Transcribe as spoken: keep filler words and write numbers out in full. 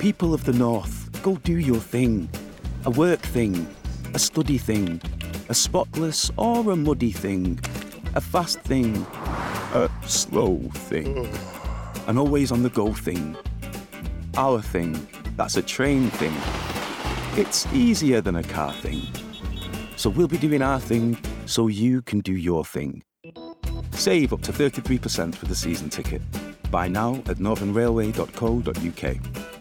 People of the North, go do your thing. A work thing, a study thing, a spotless or a muddy thing, a fast thing, a slow thing, an always on the go thing. Our thing, that's a train thing. It's easier than a car thing. So we'll be doing our thing so you can do your thing. Save up to thirty-three percent with a season ticket. Buy now at northern railway dot co dot uk.